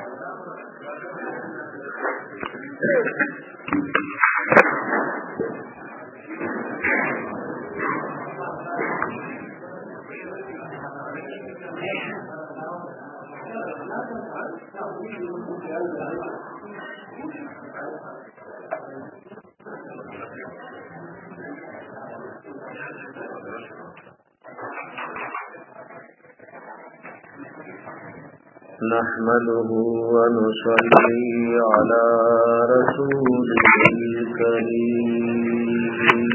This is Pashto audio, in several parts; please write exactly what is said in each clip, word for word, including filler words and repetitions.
नहमदुहु व नुसल्ली अला रसूलिल करीम।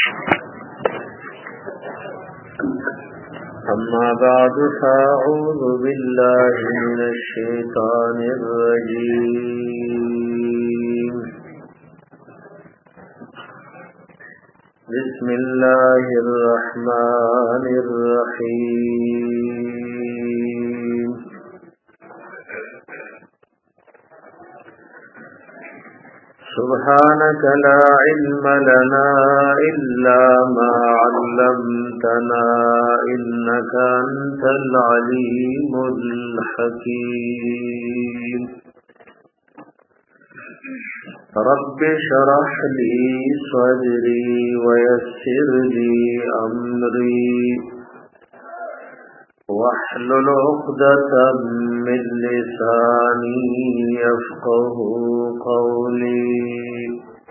अम्मा बअदु फ़अऊज़ु बिल्लाहि मिनश शैतानिर रजीम। बिस्मिल्लाहिर रहमानिर रहीम। सुब्हानक ला इल्म लना इल्ला मा अल्लमतना इन्नका अंतल अलीमुल हकीम। रब्बि शरह ली सदरी वयस्सिर ली अमरी वहलुल उक़दतम मिन लिसानी यफ़क़हू क़ौली।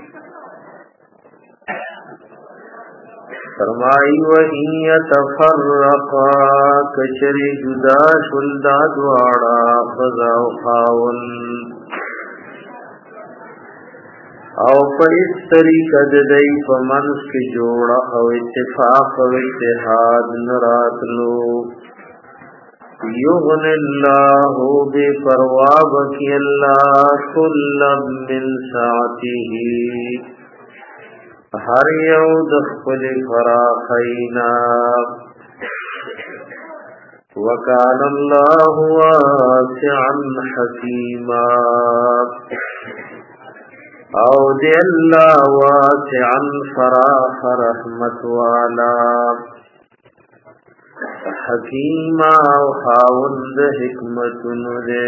फरमाई वही यतफ़र्रक़ा कचरी जुदा शुल्दा द्वाड़ा ख़ज़ा ख़ावल औ इस तरीक़ा दई फमंस के जोड़ा औ इत्तिफ़ाक़ औ इत्तिहाद नरात लो। युग़निल्लाहु बेपरवाह बकी अल्लाह कुल्लम मिन साअतिही हर यौ दख़्ल फ़राख़ैना वकान अल्लाहु वासिअन हकीमा। औ दे अल्लाह वासिअन फ़राख़ रहमत वाला हकीमा खावंद हिकमतुन दे।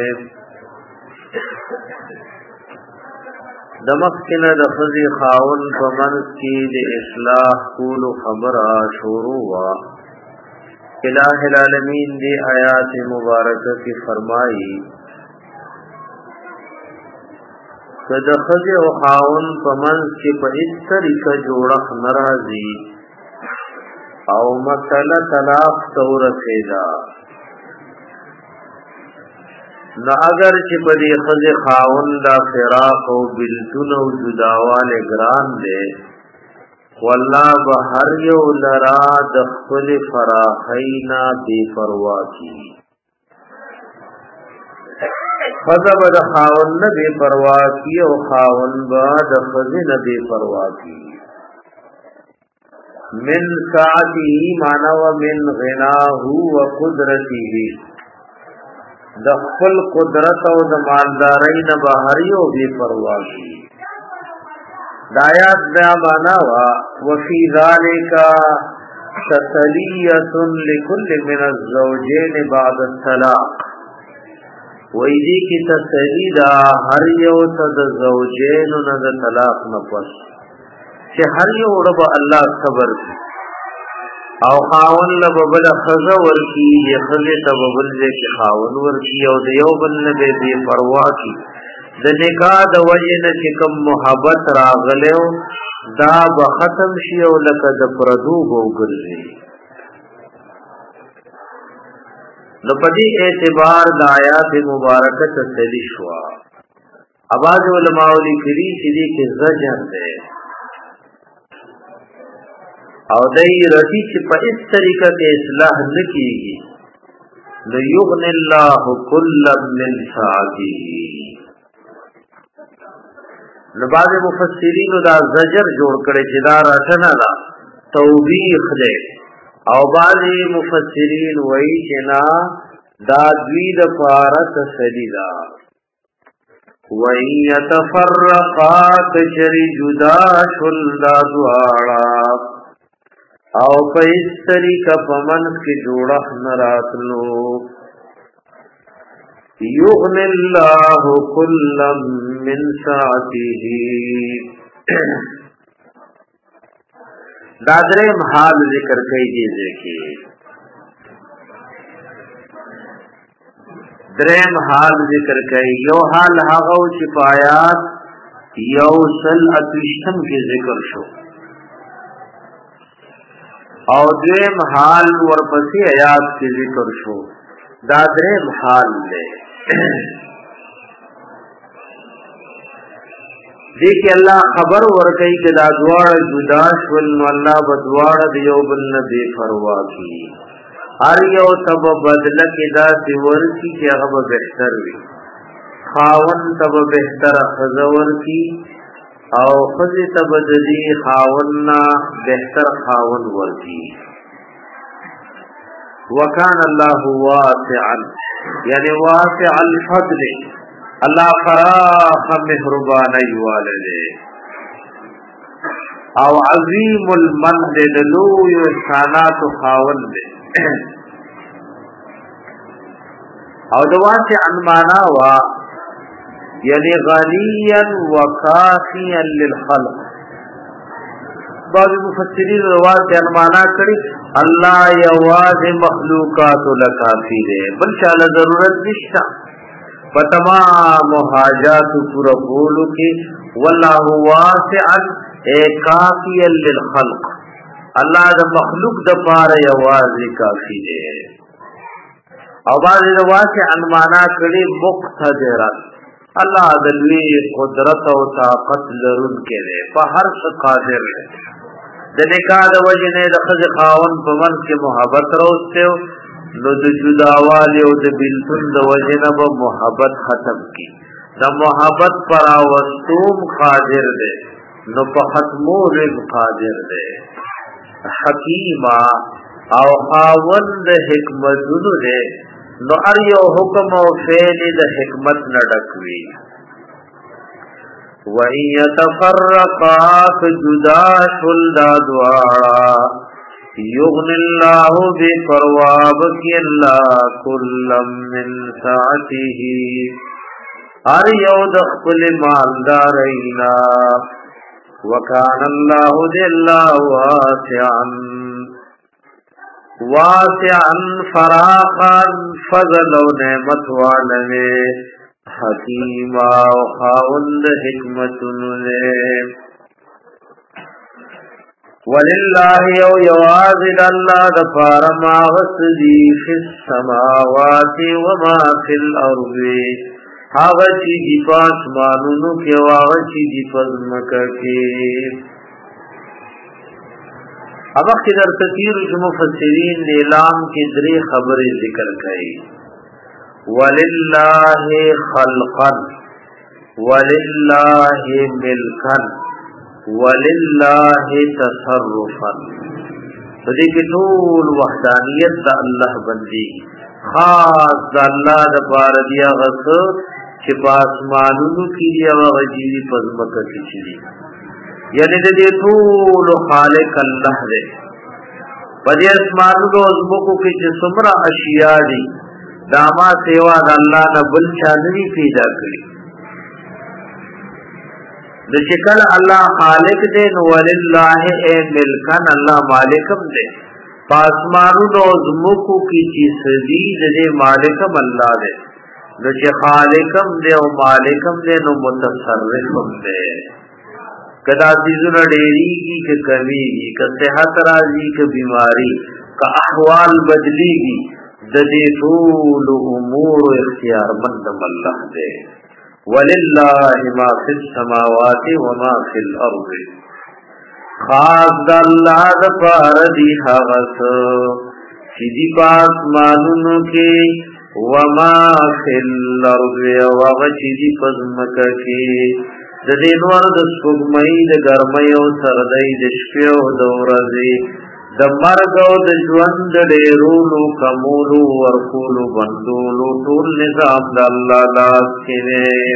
दमक्किन दफ़ज़ी खावन फमंस की दे इस्लाह कूल खबरा शुरुआ। इलाहिल आलमीन दे आयात मुबारक की फरमाई दफ़ज़ी खावन फमंस की पर इस तरीक़ा जोड़ा नराजी औ मसला तलाक तौर फेदा न अगर ची पदी खज़ खावंदा फिराक औ बिल्तुन औ जुदावाल ग्रान दे वल्लाह बहर यौ लरा दख़्ल फ़राख़ैना बेपरवा की। खज़ा बद खावन न बेपरवा की औ खावन बद खज़ न बेपरवा की। मिन साअतिही माना व मिन ग़िनाहू व क़ुदरतिही दख़ल कुदरत और मालदारी न बहरियो बेपरवा की। दायात दा माना वा वफ़ी ज़ालिका तसलियतुन लिकुल्लि मिन अज़्ज़ौजैन बअद तलाक़। वैदी की तसली दा हर यो तद ज़ौजैन न तलाक़ न पस कि हर यो रब अल्लाह खबर की औ खावन लब बल खज़ा वर्की ये खज़े तब बल जे कि खावन वर्की औ दियो बल न बे बेपरवा की द निकाह द वजह न कि कम मोहब्बत रागले दा बखतम शी औ लक द प्रदू बो गर्जे। न पदी एतबार द आयात मुबारक तसली शुआ। आवाज उलमा लिखरी सीधी के ज़जर दे और दई रती च पर इस तरीका के इस्लाह न कीगी न युग़निल्लाहु कुल्लम मिन साअतिही। न बाद मुफस्सिरीन दा ज़जर जोड़ करे जिदा रटना दा तौबीख दे और बाद मुफस्सिरीन वही जना दा द्वीद पारत सलीदा वही यतफ़र्रक़ा कचरी जुदा शुल्दा द्वाड़ा औ इस तरीका पमन के जोड़ा नरात लो। युग़नि अल्लाहु कुल्लम मिन साअतिही। दादरेम हाल जिक्र कई दीजिए कि द्रेम हाल जिक्र कई यो हाल हागो चिपायात यौसल अतिष्ठम के जिक्र शो और द्रेम हाल वर्पसी आयात के जिक्र शो। दादरेम हाल ले देखिए अल्लाह खबर वर्कई के दादवाड़ जुदाश वल अल्लाह बदवाड़ दियो बल नबी फरवा की हर यो तब बदल के दासी वर्की के अब बेहतर हुई खावन तब बेहतर खजवर की और खुद तब जदी खावन्ना बेहतर खावन वर्की। वकान अल्लाह वासिअन यानी वासिअल फद्ल अल्लाह फराख मेहरबान वाले और अजीमुल मन दलू सानात खावन दे और दवा से अनमाना हुआ यानी गनियन व काफियन लिल खल्क। बाद मुफस्सिरीन रवा से अनमाना करी अल्लाह यवाज मखलूकात लकाफी है बल शाला जरूरत निश्ता तमाम हाजात पूरा बोलो के वल्लाहु वासिअन ए काफियन लिल खल्क अल्लाह द मखलूक द पार यवाज काफी है। आवाज रवा से अनमाना कड़ी मुक्तदरन अल्लाह दलवी कुदरत और ताकत लरुन के दे हर कादिर है दनिका द वजने द खज खावन पवन के मोहब्बत रोते हो नो द जुदावाले ओ द बिल्कुल द वजने ब मोहब्बत खत्म की द मोहब्बत पर वस्तुम कादिर दे नो पखतमो रिज कादिर दे हकीमा और खावंद हिकमत है नो अरियो हुक्म और फेल द हिकमत न डकवी वही यतफर्रकात जुदा शुल्दा द्वारा युग़निल्लाहु बिफ़रवाब की अल्लाह कुल्लम मिन साअतिही अरियो दखल मालदारैना वकान अल्लाहु जल्ला वासिअन वासिअन फराखन फजल व नेमत वाले हकीमा व खाउंद हिकमतुन ले वलिल्लाहि औ यवाज़िल अल्लाह दफार मा वसदी फिस समावाति व मा फिल अर्ज़ि हागा चीज़ी पास मानूनु के वागा चीज़ी पज़मक के। अब अखिदर तकीर मुफस्सिरीन नीलाम के दरे खबरें जिक्र करी वलिल्लाहि खल्क़न वलिल्लाहि मिल्कन वलिल्लाहि तसर्रुफन। तो देखिए टूल वहदानियत दा अल्लाह बंदी खास दा अल्लाह दा बार दिया गस कि आसमानों की वजीरी पजमक खिंची यानी दे टूल खालिक अल्लाह दे बदे आसमानों अजमको के सुमरा अशिया दी दामा सेवा अल्लाह न बल चांदनी पैदा करी द शिकल अल्लाह खालिक दे वलिल्लाह ए मिल्कन अल्लाह मालिकम दे आसमानों अजमको की सदी दे मालिकम अल्लाह दे नो खालिकम दे और मालिकम दे नो मुतसर्रिफम दे कदा चीज़ों डेरी की के कमी की का सेहत राजी के बीमारी का अहवाल बदली की दे फूल उमूर इख्तियार मंद अल्लाह दे वलिल्लाहि मा फिस समावाति व मा फिल अर्ज़ि खास अल्लाह द पार दी हवस सीधी पास मालूम के वमा फिल अर्ज़ि व चीज़ी पज़मक के द दिनवर द सुगमई द गरमई और सरदई द शपे और द वर्ज़ी द मर्ग और द ژوند ډیرولو کمولو ورکولو بندولو ټول نظام د الله لاس کې دی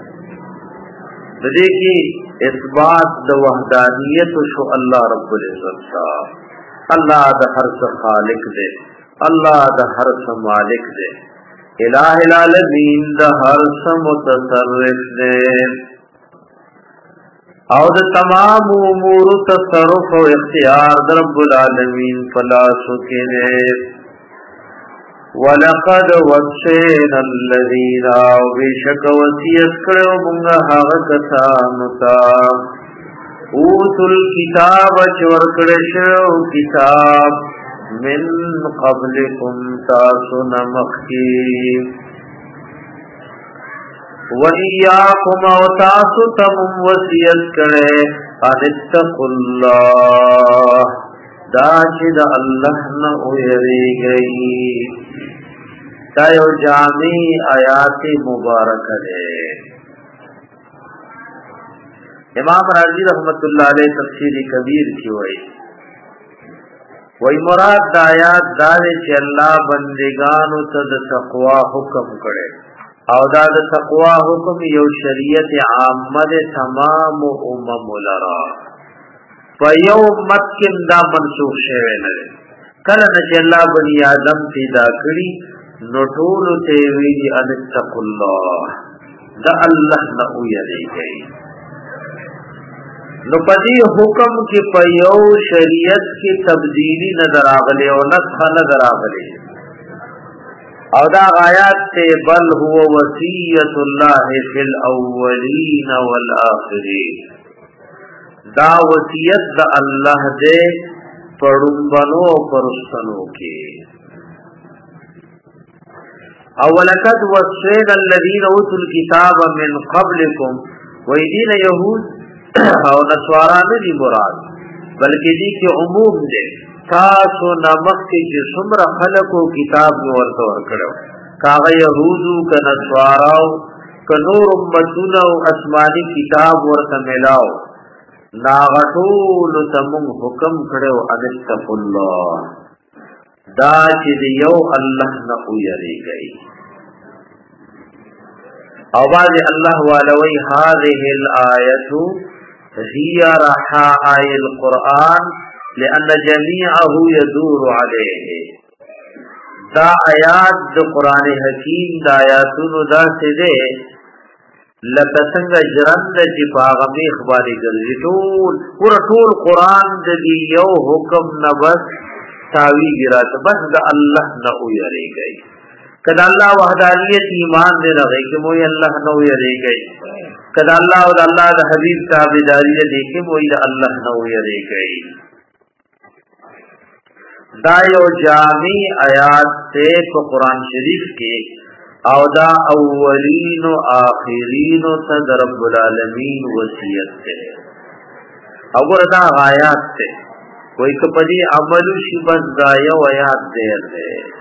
د دې کې اثبات د وحدانیت شو الله رب العزت تا الله د هر څه خالق دی الله د هر څه مالک دی الہ العالمین دا ہر څه متصرف دے او دا تمام امور تصرف و اختیار دا رب العالمین فلا سکنے وَلَقَدْ وَصَّيْنَا الَّذِينَ وَبِشَكَ وَصِيَّت کړو موږ هغه کسانو ته اوتل کتاب چور کړه شو کتاب من قبلکم تاسو نمخکی وَإِيَّاكُمْ او تاسو تم وصیت کړه ان اتقوا الله دا چې د الله نه ویریږئ دا یو جامع آیات مبارک ہے. امام رازی رحمت اللہ علیہ تفسیر کبیر کی ہوئی وہی مراد دا آیات دارے چی اللہ بندگانو تا دا تقوی حکم کرے او دا دا تقوی حکم یو شریعت عامد تمام امم لرا فا یو متکن دا منسوخ شوئے لگے کل نچی اللہ بنی آدم پیدا کری نو ټول ته ویلي ان اتقوا الله دا الله نه ویریږي نو پدې حکم کې په یو شریعت کې تبدیلی نظر راغلي او نسخ نظر راغلي او دا آیات ته بل هو وصیت الله فی الاولین والآخرین دا وصیت د الله دې پړمبنو پرستنو کې اولکد وصینا الذین اوتوا الكتاب من قبلکم ویدین یهود او نصارا ندی مراد بلکہ دی کی عموم دے تاسو نمک کی جسمر خلقو کتاب میں ورطا ورکڑو کاغا یهودو کا نصاراو کا نور امتون او اسمانی کتاب ورطا ملاو ناغتول تمم حکم کڑو ان اتقوا اللہ دا چې یو الله نه ویریږي او باندې الله والوی هذه الايه هي رحاء القرآن لان جميعه يدور عليه دا آیات د قران حکیم دا آیاتونو دا سده لکه څنګه ژرند چې باغمه اخباري ګرځي ټول ور ټول قران د یو حکم نه بس تاوی گرات بس دا اللہ نہ اویرے گئی کدا اللہ وحدانیت ایمان دے رہے کہ موی اللہ نہ اویرے گئی کدا اللہ اور اللہ دا حبیب تابعداری دے کہ موی دا اللہ نہ اویرے گئی دا یو جامع آیات سے تو قرآن شریف کے او دا اولین و آخرین و صد رب العالمین وصیت سے اگر دا آیات سے کوئی کپدی عملو شی بس دایا و یاد دیر دے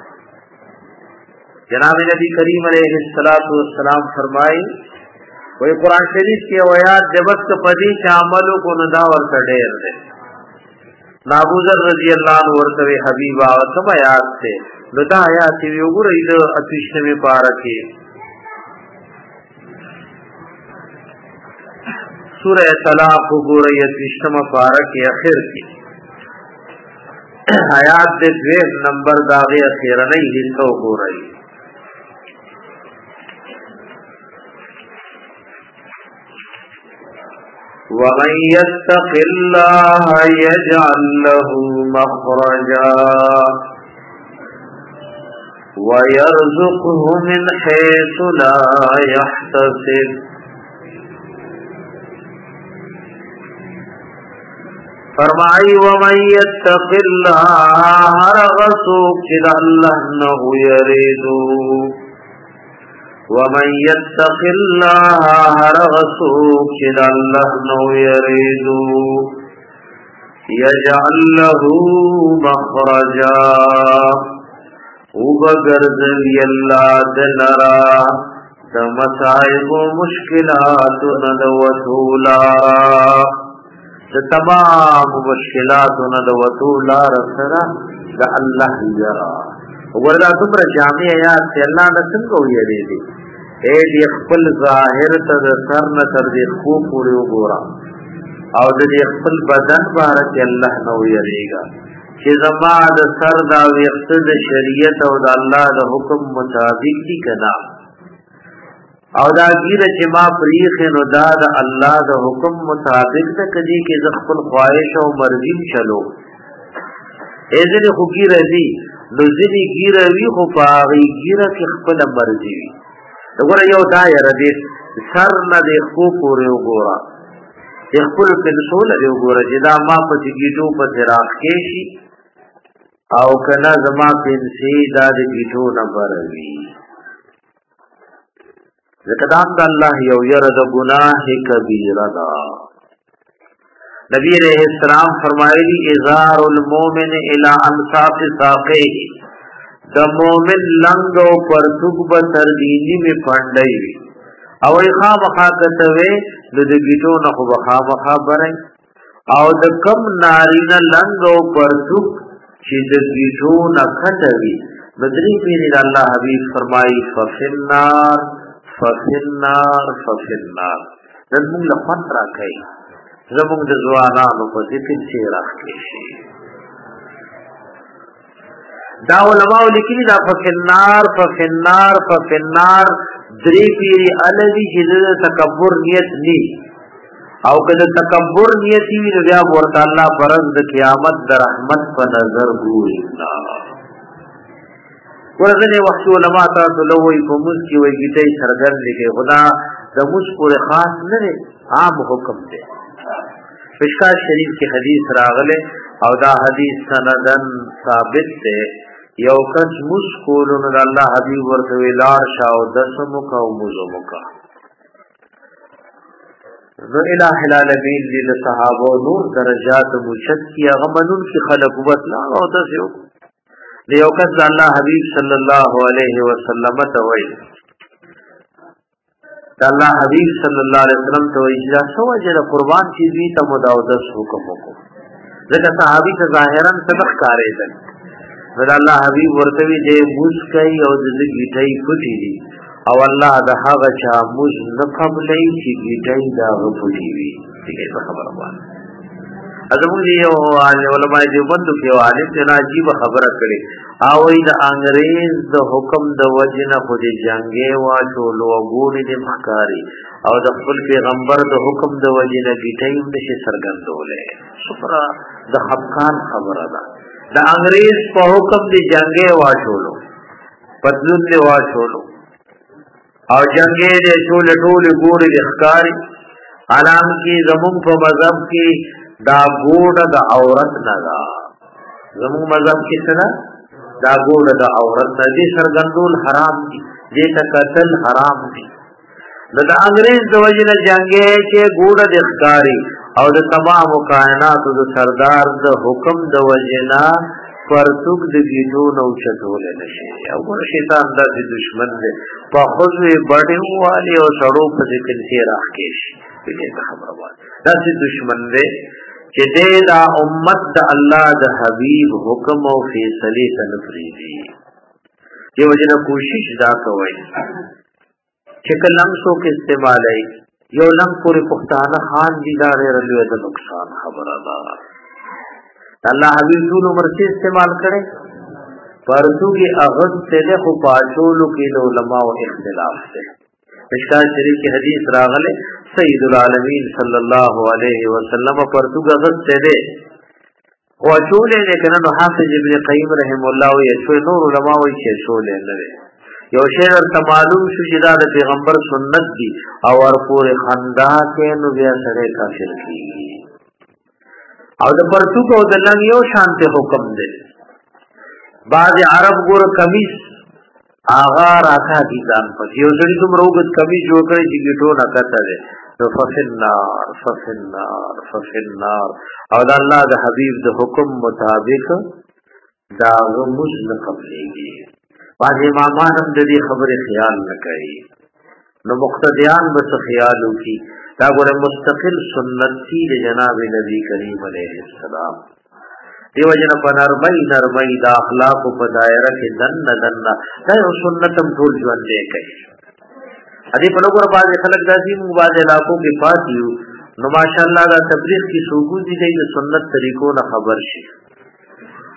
جناب نبی کریم علیہ السلام فرمائی کوئی قرآن شریف کی ویاد دے بس کپدی چا عملو کو نداور کا دیر دے نابوذر رضی اللہ عنہ ورطوی حبیب آغتم آیات سے لتا آیاتی ویوگر ایدو اتوشتمی پارکی سورہ طلاق گر ایتوشتم پارکی اخیر کی آیات دے دویز نمبر داغی اخیرنی حصہ ہو رہی وَمَن يَتَّقِ اللَّهَ يَجْعَل لَّهُ مَخْرَجًا وَيَرْزُقْهُ مِنْ حَيْثُ لَا يَحْتَسِبُ فرمائی وَمَن يَتَّقِ اللَّهَ ہر غسوک چد اللہ نہو یریدو وَمَن يَتَّقِ اللَّهَ ہر غسوک چد اللہ نہو یریدو یجعل لَهُ مخرجا وبگرزلی اللہ دلرا دمسائب و مشکلات ندوتولا د تمام مشکلاتونو د وصول سره د الله یرا وردا تمره جامع آیات ته الله د څنګه ویری دي اے دې خپل ظاهر ته سر نه تر دې خو پورې وګورا او دې خپل بدن بارک الله نو یریګا چې زما د سر دا وخت د شریعت او د الله د حکم مطابق دي کنا او دا ګیره چې ما پریخ نو دا د الله د حکم مطابق د کدي کې ز خپل خواهش او مرضی چلو اذن خو ګیره دي نو ځنی ګیره وی خو پاغي ګیره کې خپل مرضی وي وګوره یو دایره دې سر نه دې خو پورې وګوره دې خپل پنسول دې وګوره چې دا ما په ګیټو په راخ کې شي او کنا زما پنسي دا دې ګیټو نه بروي ذکرام د الله یو یره د گناه کبیره دا نبی علیہ السلام فرمایلی ازار المؤمن الى انصاف ساقه د مؤمن لنګ او پرتوب به تر دینی می پاندای او خامخا کتوي د دې گیټو نه خو خامخا برای او د کم نارینه لنګ او پرتوب چې د گیټو نه کټوي بدري پیری الله حبیب فرمایي ففنار ففنار ففنار دغه له خطر راکای زموږ د ځوانانو په دې کې راخلی شي دا علماء لیکلي دا ففنار ففنار ففنار درې پیری الذي چې تکبر نیت ني او کله تکبر نیت وي نو بیا ورته الله پرز د قیامت د رحمت په نظر ګوري ورځنی وخت علماء تاسو له وی په موږ کې وی کیږي سرګرد دي خدا د موږ پورې خاص نه دی عام حکم دی مشکات شریف کی حدیث راغله او دا حدیث سندن ثابت دی یو کس مسکولون الله حبیب ورته ویلار شاو دسمو کا او مزمو کا نو الہ العالمین دې صحابه نور درجات مشت کی غمنون کی خلق وبلا او دسیو دیو کس الله حبیب صلی الله علیه وسلم ته وای الله حبیب صلی الله علیه وسلم ته وای چې سو اجر قربان چې دې ته مداودس حکم وکړو ځکه صحابي ته ظاهرا صدق کارې ده ور الله حبیب ورته وی دې موږ کوي او دې گیټای پټی دي او الله د هغه چا موږ نه قبلې چې گیټای دا پټی وي دې خبره وایي ازمون یو علماء دیوبند کې عالم ته عجیب خبره کړي او د انګريز د حکم د وجنه خو دې جنگي واچو لوګونی دې مخکاری او د خپل پیغمبر د حکم د وجنه گیټایم نشي سرګندولې سپرا د خفقان خبره ده د انګريز په حکم دې جنگي واچولو پدلون دې واچولو او جنگي دې ټول ټول ګوري ښکاری علام کې زمون په مذهب کې دا ګوډه د عورت نه دا زموږ مذهب کې څه دا ګوډه د عورت نه دي سرګندول حرام دي دې ته قتل حرام دي نو د انګريز د وجنه جنگي چې ګوډه د ښکاری او د تمام کائنات د سردار د حکم د وجنه پرتوک د گیټو نو چتول نشي او شیطان د دشمن دی په خوځې بډې والی او سړو په دې کې راخې شي دې خبره وایي دا دشمن دی چې دې دا امت د الله د حبيب حکم او فیصله تنفریدي یو جنا کوشش دا کوي چې کلم سو کې استعمالای یو لم پورې پښتانه خان دي دا لري د نقصان خبره ده الله حبيب ټول عمر سے استعمال کړي پرتو کې اغذ ته خو پاټولو کې علماء او اختلاف ده مشکات شریف کی حدیث راغله سید العالمین صلی الله علیه وسلم پرتو کې اغذ ته ده او چولې نه کنه نو حافظ ابن قیم رحم الله یې شو نور علماء یې چې شولې نه یو شی ورته معلوم شو چې دا د پیغمبر سنت دي او ور پورې خندا کې نو بیا سره کافر کیږي او د پرتوک او د لنګ یو شانته حکم دی بعض عرب ګور کمیس آغا راکا دي ځان په یو ځړي کوم روغت کمیس جوړ کړي چې ګټو نه کته ده نو ففنار ففنار ففنار او د الله د حبيب د حکم مطابق دا مسلم قبليږي بعض امامان هم د دې خبره خیال نه کوي نو مقتدیان به خیال وکي دا ګوره مستقل سنتی د جناب نبی کریم علیه السلام دیو جن په نرمۍ نرمۍ د اخلاق په دایره کې دن دن دا یو سنتم ټول ژوند دی کوي ادي په لګور باندې خلک داسي موږ باندې علاقو کې پاتیو نو ماشاءالله دا تبلیغ کی سوګو دي د سنت طریقو نه خبر شي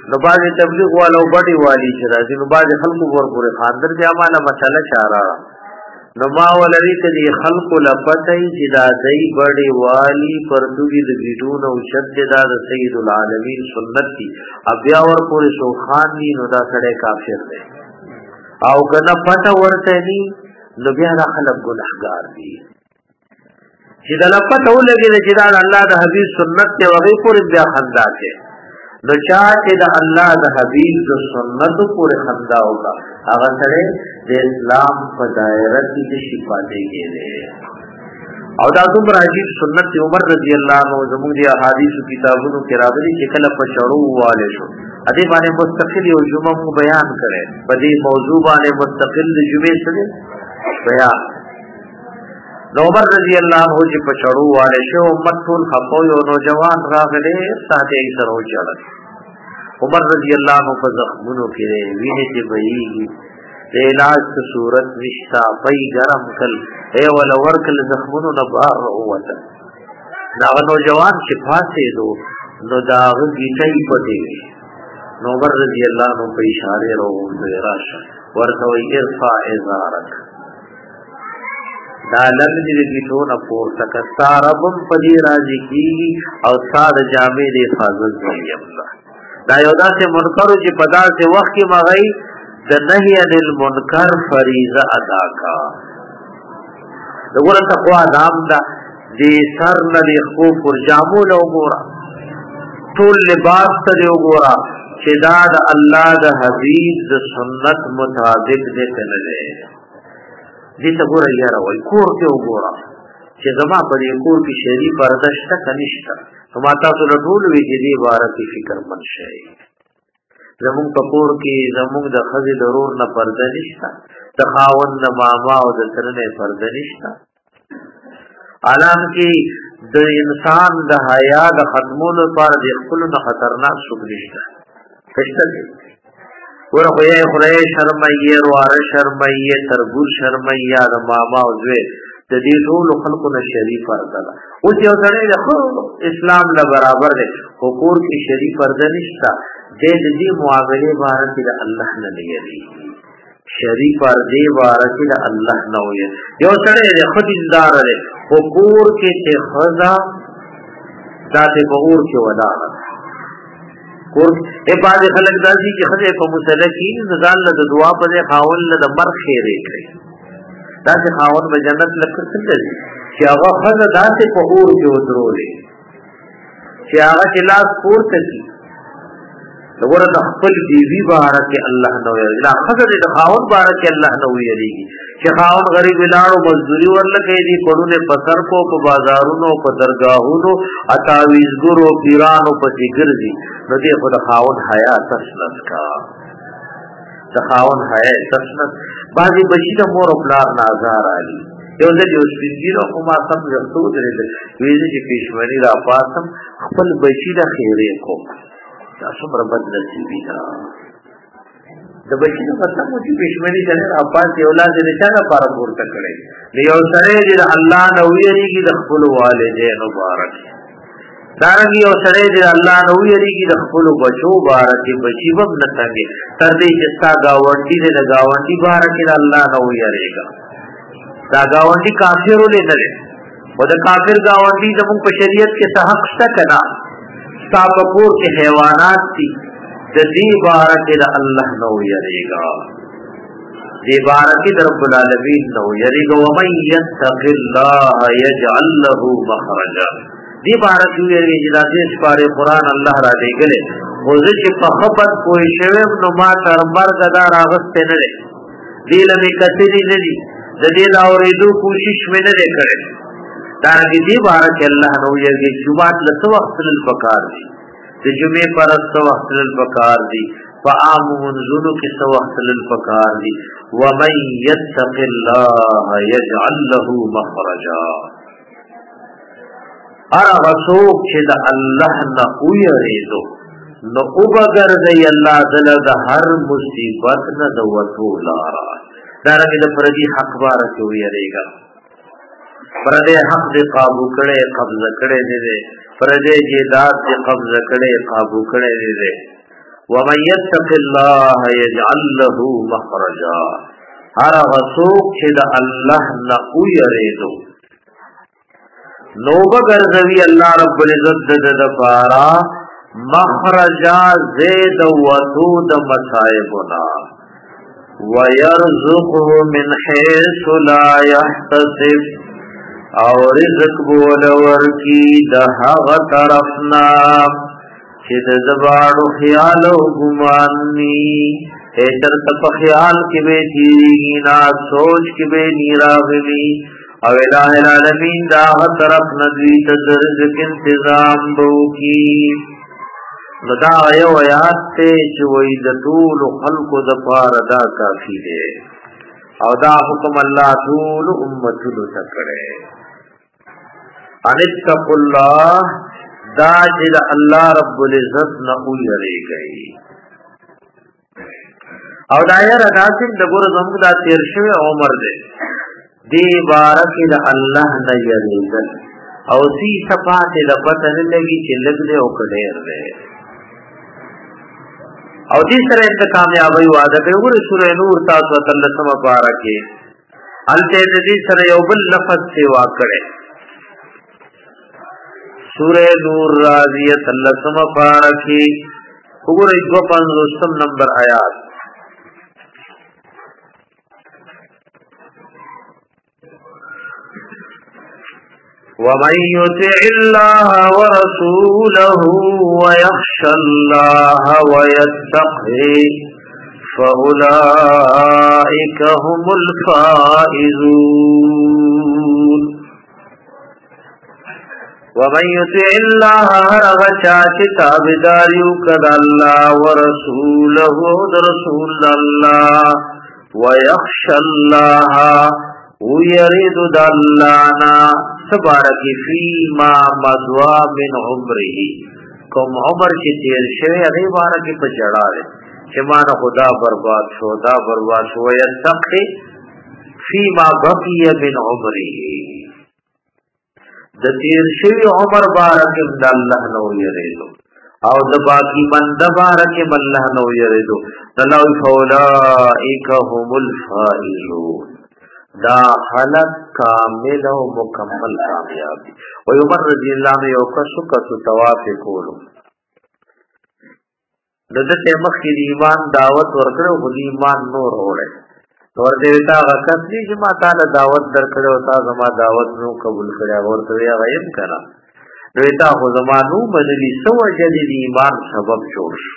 نو باز تبلیغ والو بڑی والی چې راځي نو باز خلکو ور پورې خاندر بیا مالا مسله چاره نو ما ولري ته دي خلکو لپتای چې دا دای بڑی والی پر دوی د بدون او شددا د سید العالمین سنت دي بیا ور پورې شو خان دي نو دا سړی کافر دی او کنه پټه ورته دي نو بیا دا خلک ګناهګار دي چې دا لپته ولګي چې دا الله د حبیب سنت ته وغي پورې بیا خندا کوي نو چا چې د الله د حبیب د سنت پورې خندا وکا هغه سره د اسلام په دایره کې شفا دی کېږي او دا کوم راځي سنت عمر رضی الله عنه زموږ د احادیث کتابونو کې راغلي چې کله په شړو والے شو ا دې باندې مستقل یو جمعه بیان کړي په دې موضوع باندې مستقل د جمعې سره بیان نو عمر رضی الله عنه چې په چړو والے شو امت ټول خپو یو نوجوان راغله ساته یې سره وچاړ عمر رضی الله عنه په زخمونو کې وینې چې بهيږي د علاج څه صورت نشتا پي ګرم کل اے ول ورکل زخمونو نه بار وته دا نوجوان چې فاسې دو نو دا غیټي پټي نو عمر رضی الله عنه په اشاره وروه راشه ورته وی ارفع ازارک دا لږ دې کیټونه پورته کستا ربم پدی راځي کی او سار جامع دې حفاظت کوي دا یو داسې منکر چې پدا سے وخت کې مغی د نهی عن المنکر فریضه ادا کا دغه تقوا دام دا دې سر نه دې خو پر جامو له وګورا ټول لباس ته دې وګورا چې دا د الله د حبیب د سنت مطابق دې تللې دې ته ګوره یاره وای کور کې وګوره چې زما په دې کور کې شری پرده شته کنيشته نو ما تاسو له ټول وی دې باره کې فکر من شي زموږ په کور کې زموږ د خزي ضرور نه پرده نشته د خاوند نه ماما او د تر نه پرده نشته عالم کې د انسان د حیا د ختمولو لپاره د خپل نه خطرناک شوب نشته څه ورو یې خدای شرمایي واره شرمایي تربور شرمایي د ماما او زوی د دې ټول خلکو نه شریف پرده او چې سره د اسلام له برابر دی حقوق کې شریف پرده نشته د دې معاملې باره کې د الله نه لري شریف پرده باره کې د الله نه وي یو سره د خدیندار دی حقوق کې چې خدا ذات بغور کې ودا کور ای باز خلک داسي چې خدای په مسلکی ځان له دعا په خاون له مر خیرې کړی دا چې خاون به جنت لکه څنګه دي چې هغه خدای داسې په اور کې ودرولې چې هغه چې لاس پورته کی وګوره د خپل بیوی بارک الله نو ویل لا خدای د خاون بارک الله نو ویلېږي چې خاون غریب لاړو مزدوري ورلکې دي پړونه پسر کو په بازارونو په درگاهونو اتاویز ګورو پیرانو په ګرځي نو دې خو د خاون حیا تسنت کا د خاون حیا تسنت بعضی بچی د مور او پلار نازار علي یو ځل یو سپینګیرو خو ما سم رسو درې ویل چې پښمنی را پاسم خپل بچی د خیره کو دا څومره بد نصیبی دا د بچی د مطلب چې پښمنی ځنه را پاس یو لاس دې چا نه پاره ورته کړي یو سره دې الله نو یریږي د خپل والدین مبارک دارنګي او سره دې الله نو یریږي د خپل بچو بارک بچي وب نه څنګه تر دې چې تا گاونډي دې د گاونډي بارک الله نو یریږي دا گاونډي کافر ولې نه لري او د کافر گاونډي زموږ په شریعت کې څه حق شته کنا تاپور کې حیوانات دي د دې بارک الله نو یریږي دې بارک رب العالمین نو یریږي او مَن یتق الله یجعل له مخرجا دی بارک یې اجازه سپاره قران الله را دیګله او چې په خپل کوئی شوی نو ما تر مرګ دا راغسته نه دی دی لمه کتلی نه دی د دې دا اورېدو کوشش مې نه کړې دا دې بارک الله نو یې جمعه له وخت تل پکار دی د جمعې پر څو وخت تل پکار دی فعام منزلو کې څو وخت تل پکار دی و من یتق الله یجعل له مخرجا ارا رسوک چې د الله نه ویریدو نو وګرځي الله تعالی د هر مصیبت نه د وټو لارا دا رنګ د پردي حق بار کې ویریږي پردي حق دې قابو کړي قبضه کړي دې پردي جیدات دې قبضه کړي قابو کړي دې ومن يتق الله يجعل له مخرجا هر غسوک چې د الله نه ويریدو نو بغرزوی الله رب العزت د دفارا مخرجا زید وتو د مصائبنا ويرزقه من حيث لا يحتسب او رزق بولور کی د هغه طرفنا چې د زبانو خیال او ګمان ني هتر تپ خیال کې به تیریږي نا سوچ کې به نیراغلی او الہ العالمین دا طرف ندوی ته رزق انتظام بو کی ندا یو آیات ته چې وې د ټول خلقو د پاره دا کافی دی او دا حکم الله ټول امتونو ته کړی ان اتقوا الله دا چې د الله رب العزت نه ویریږي او دا یې راځي د ګور زموږ دا تیر شوی عمر دی دی بارک د الله نه یریږي او سی صفات د پته نه لګي چې لګ دې او کډیر دی او دې سره د کامیابی وعده کوي ګور سورې نور تاسو ته لسمه پارا کې الته دې سره یو بل لفظ سیوا کړي سورہ نور راضیت اللسم پارکی خبر ایدو پانزوستم نمبر آیات وَمَن يُطِعِ اللَّهَ وَرَسُولَهُ وَيَخْشَ اللَّهَ وَيَتَّقْهِ فَأُولَئِكَ هُمُ الْفَائِزُونَ ومن يطع الله هرغچا چې تابعداریو کړه الله ورسوله او رسول الله ويخش الله ويريد دلانا تبارك فيما مضى من عمره کوم عمر چې تیر شوی هغه بارک په جړاله چې ما نه خدا برباد شو دا برباد شو يتقي فيما بقي من عمره د تیر شوی عمر بارک د الله نو یریدو او د باقی بنده بارک الله نو یریدو الله فولائک هم الفائزون دا خلق کامل او مکمل کامیاب دي او عمر رضی الله عنه یو کسو کسو طواف کولو دته مخکې د ایمان دعوت ورکړو خو د ایمان نور وړي ور دې تا غکس دي چې ما تعالی دعوت درکړو تا زما دعوت نو قبول کړیا ورته یا غیب کړه دوی تا خو زمانو بدلی سو جدي ایمان سبب جوړ شو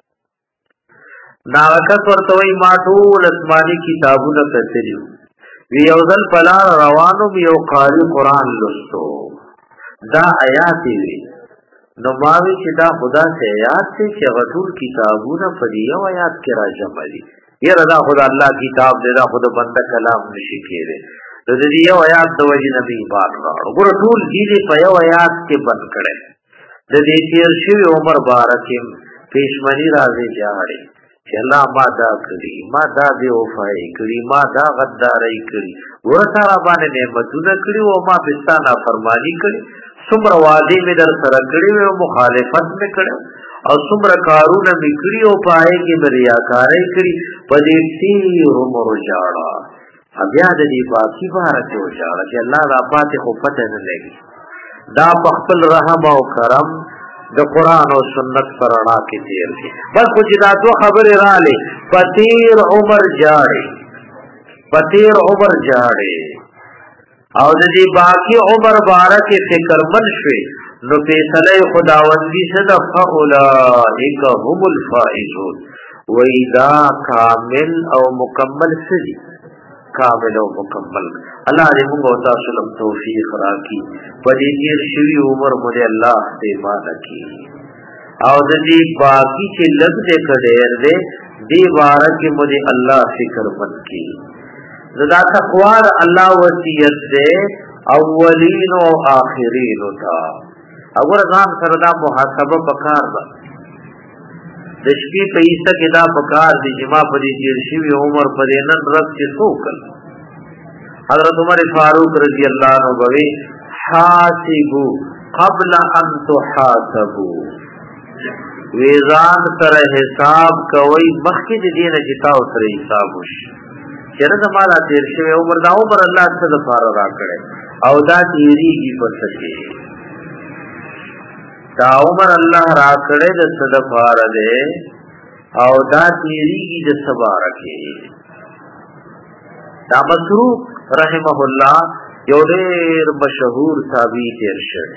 دا غکس ورته وای ما ټول اسماني کتابونه کتلیو وی یوزل پلا روانو یو قاری قران لستو دا آیات وی نو ماوی چې دا خدا سے آیات سے چې غټول کتابونه په یو آیات کې راځم دي یہ رضا خدا اللہ کتاب دے دا خدا بندہ کلام نشی کیرے تو دے یو آیات دو وجی نبی بات راڑو گورو طول جیلی پا یو آیات کے بند کرے دے تیر شوی عمر بارکم پیشمنی رازے جاڑے کہ اللہ ما دا کری ما دا بے وفائی کری ما دا غدارائی کری گورو سارا بانے نعمتو کری و ما بستانا فرمانی کری سمر وادی میں در سرکڑی و مخالفت میں کڑی او سمر کارون مکڑی او پائے کی بریاکاری کری پدی تیر عمر جاڑا اب یاد دی باقی بارک ہو جاڑا کہ اللہ دا پاتے خو پتہ نہ لگی دا پختل رحم او کرم دا قرآن و سنت پر اڑا کی تیر کی بس کچھ دا دو خبر را لے پتیر عمر جاڑے پتیر عمر جاڑے او دی باقی عمر بارک فکر من شوی نو فیصله خداوندی صدا فاولائک هم الفائزون ویدا کامل او مکمل سدی کامل او مکمل اللہ دې موږ او تاسو له توفیق راکړي په دې تیر شوی عمر مو دې الله دې ماده کی او دې باقی چې لږ دې کډیر دې دې بارک مو دې الله فکر من کی زدا تقوا الله وصیت دې اولین او آخرین تا اگر ځان سره دا محاسبه پکار ده د شپې په ایسته کې دا پکار دي چې ما په دې تیر شوی عمر په دې نن رب کې څوکل حضرت عمر فاروق رضی الله عنه بوي حاسبوا قبل ان تحاسبوا ویزان سره حساب کوي مخکې د دینه چې تاسو سره حساب وشي چیرې د مالا تیر شوی عمر دا عمر الله څخه د فار را کړي او دا تیریږي په سکه دا عمر الله را کړي د څه د فار ده او دا تیریږي د سبا راکې دا مسروق رحمه الله یو ډېر مشهور تابعی تیر شوی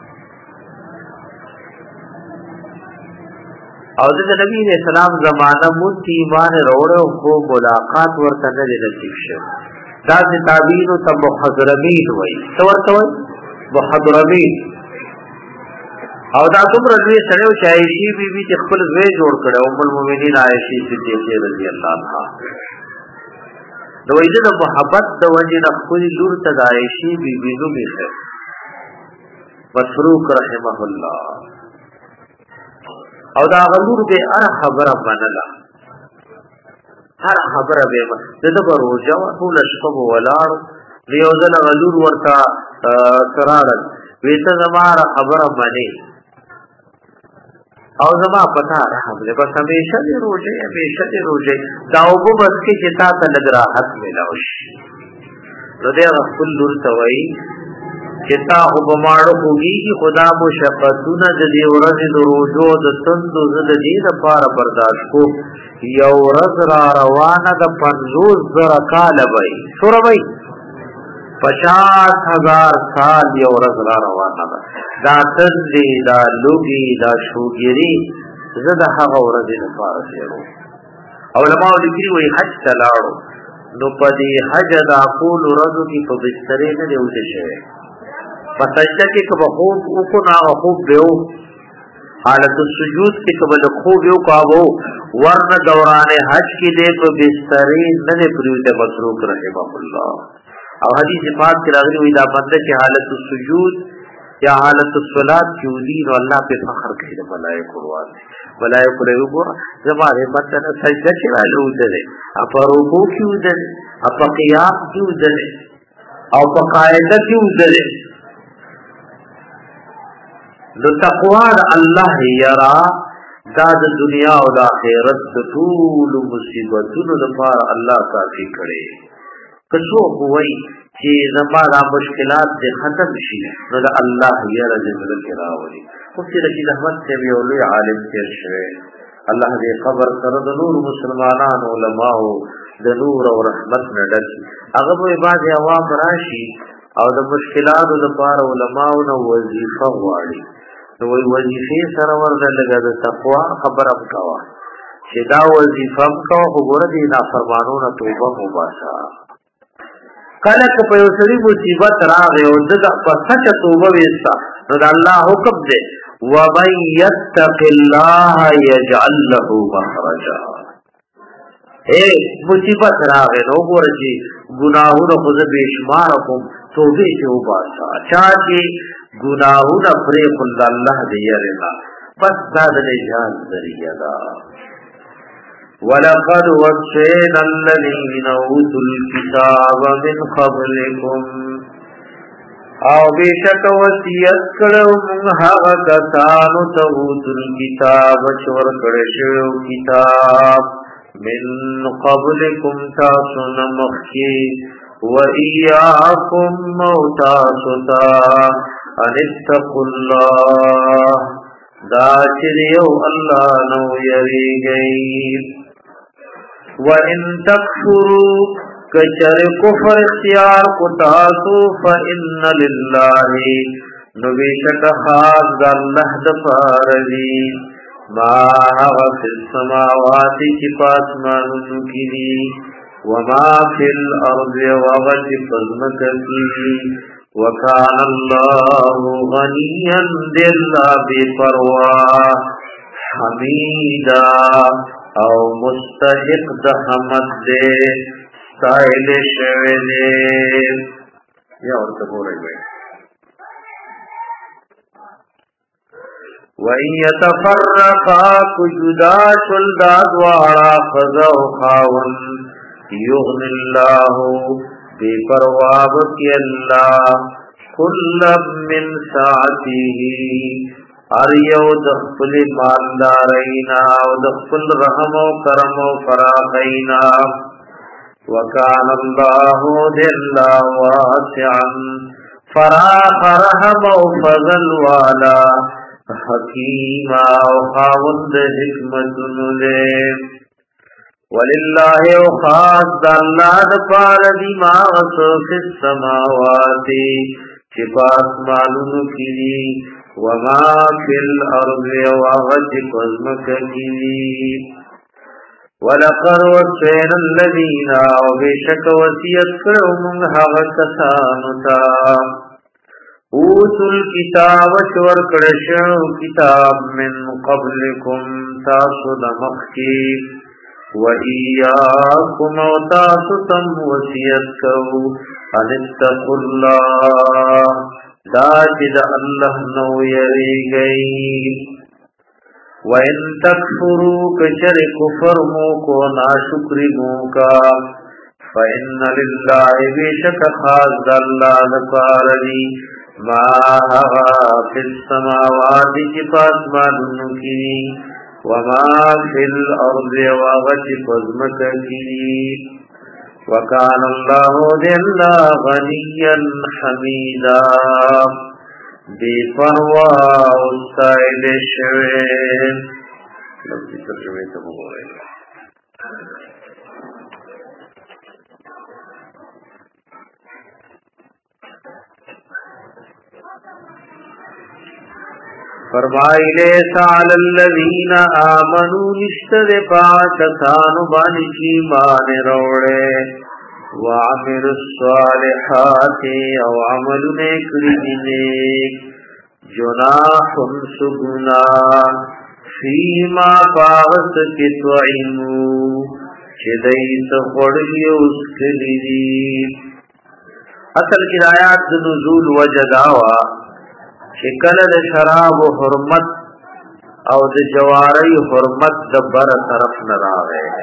او د نبی علیہ السلام زمانہ مونتی ایمان وروړو خو ملاقات ورته نه نصیب شو دا د تابعین ته محضرمین وای څو ورته وای محضرمین او دا څومره لوی سره او عائشہ بیبي چې خپل زوی جوړ کړو ام المؤمنین عائشہ صدیقہ رضی الله عنها نو ایده د محبت د وجه د خپل لور ته عائشہ بیبي نو میشه مسروق رحمه الله او دا غلور به هر خبره منله هر خبره به دغه روزه ټول شپه ولار یو ځل غلور ورته قرار ویته زماره خبره مانی او زما پتا رحم له بس همیشه دی روزه همیشه دی روزه دا وګ بس کې چې تا ته لګرا حق ملاوش نو دې خپل لور ته وای چتا او بماړو کوږي خدا مشقتونه د دې ورځې د روزو د تندو د دې لپاره برداشت کو یو ورځ را روانه د پنځوس زره کال وای سره وای پچاس هزار سال یو ورځ را روانه ده دا تندې دا لوګي دا شوګيري زه د هغه ورځې لپاره سیرو علماء لیکي وای حج تلاړو نو پدې حج دا کول ورځو کې په بسترې نه دی وځي شوی پسجده کې کبه خوب او کو نا خوب دیو حالت السجود کې کبه د خوب یو کاوو ورن دوران حج کې دې په بسترې نه پریوته مسروق رحمه الله او حدیث پاک کې راغلی وي دا بنده چې حالت السجود یا حالت الصلات کې ودی نو الله په فخر کوي د ملائکه ورو ملائکه له وګوره زماره متن سجده کې راځو دې اپا رکوع کې ودل اپا قیام کې ودل او په قاعده کې ودل نو تقوا د الله یرا دا د دنیا او د آخرت د ټول مصیبتونو لپاره الله کافي کړي کڅو کوی چې زماره مشکلات دې ختم شي نو د الله یرا دې ملک راوړي خو چې رشید احمد ته یو لوی عالم تیر شوی الله دې قبر سره د نور مسلمانانو علماو د نور او رحمت نه ډک هغه به بعض عوام راشي او د مشکلاتو لپاره علماو نو وظیفه غواړي نو وی وظیفه سره ورته لګا د تقوا خبره وکوا چې دا وظیفه کو وګوره دي نه فرمانونه توبه وباسا کله په یو سړي مصیبت راغی او دغه په سچ توبه وستا نو د الله حکم دی و من یتق الله یجعل له مخرجا اے مصیبت راغی نو وګوره چې ګناهونه خو به شمار کوم توبه ته وباسا چا چې گناہونا فریق اللہ دیرنا بس داد نجان ذریعہ دا وَلَقَدْ وَصَّيْنَا الَّذِينَ أُوتُوا الْكِتَابَ مِنْ قَبْلِكُمْ او بیشک وصیت کړو موږ هغه کسانو ته اوتل کتاب چور کړو کتاب من قبلکم تاسو نمخکی و ایاکم موتاستا ان اتقوا الله دا چریو الله نو یریږي و ان تکفروا کچر کفر اختیار کو تاسو فإن لله نو بیشک خاص د الله د فارغي ما هو فی السماوات کی پاسمانونو کی دی وما فی الارض وغد فزمک کی وکان اللہ غنیا دل بی پروا حمیدا او مستحق د حمد دے سائل شوه دے یا ورته پورې وي وَإِن يَتَفَرَّقَا كُجُدَا شُلْدَا دْوَارَا خَزَوْ خَاوَنْ يُغْنِ اللَّهُ بِپَرْوَابَكِ اللَّهُ كُلًّا مِّن سَعَتِهِ هر یو د خپل مالدارینا او د خپل رحم او کرم او فراخینا وکان الله ذل واسعا فراخ رحم او فضل والا حکیم او خاوند حکمت له ولله او خاص د الله د پاره دی ما وسو فی السماوات چې پاس مالونو کړي وما فی الارض وغد قزمک کړي ولقد وصينا الذين وبشك وصيت کړو موږ هغه کسانو ته اوتل کتاب شور کړشو کتاب من قبلکم تاسو د مخکی و ایاکم او تاسو تم وصیت کو ان اتقوا الله دا چې د الله نو یریږي و ان تکفروا کشر کفر مو کو ناشکری مو کا فإن لله بشک خاص الله لپاره ما فی السماوات کی پاس مانو کی وما فی الارض وغت قزمک کی وکان اللہ جل غنیا حمیدا بے پروا استائل شوے لفظی ترجمے سے ہو رہے ہیں فرمائی لیسا علی الذین آمنوا نشتر پاکتانو بانی کی مان روڑے وعملوا الصالحات او عمل نیکری نیک جناح سگنا فیما پاغت کی توعیمو چدیس خوڑی اسکلی دی اصل کی آیات نزول وجداوا شکل د شراب و حرمت او د جواری حرمت د بر طرف نہ راغے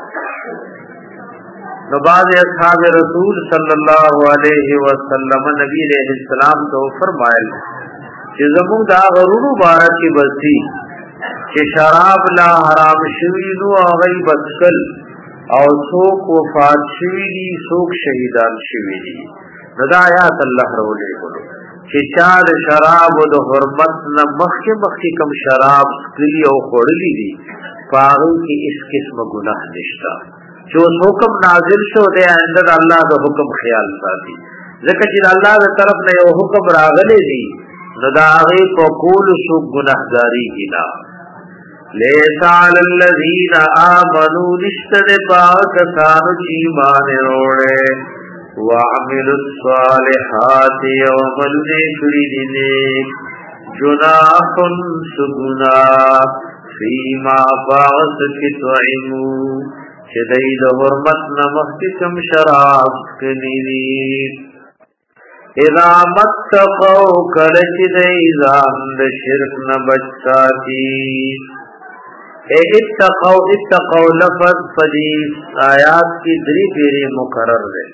نو بعض اصحاب رسول صلی اللہ علیہ وسلم نبی علیہ السلام تو فرمائل کہ زمون دا غرور بارک بسی کہ شراب لا حرام شوی نو غی بسکل او سوک وفات شوی دی سوک شہیدان شوی دی ندا آیات اللہ رولے بلو چې چا د شراب او د حرمت نه مخکې مخکې کم شراب سکلی او خوړلی دي پاغو کې اس قسم گناہ نشتا جو حکم نازل شو دی اندر الله د حکم خیال ساتي ځکه چې الله د طرف نه یو حکم راغلی دی نو دا هغه په کول شو ګناهګاری کینا لیس علی الذین آمنوا نشتد پاکستان چې ایمان وروړي وعملوا الصالحات وعمل نیک جناح سگنا فیما باغت کی تعیمو شدید حرمت نمختکم شراب کنیلی اذا متقو کلچ دیزان شرک نبچاتی اے اتقو اتقو لفظ فدیس آیات کی دری پیری مقرر ہے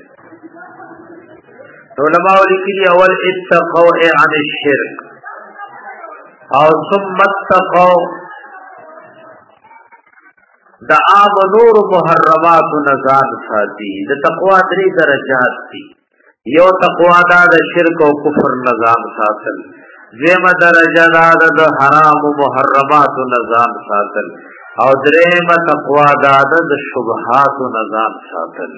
علماء لکلی اول اتقو اے عن الشرک اور ثم اتقو دا آم نور محرمات نزان ساتی دا تقوی دری درجات تی یو تقوی دا دا شرک و کفر نظام ساتل دویم درجہ دا دا حرام و محرمات نظام ساتل او دریم تقوی دا دا شبہات نظام ساتل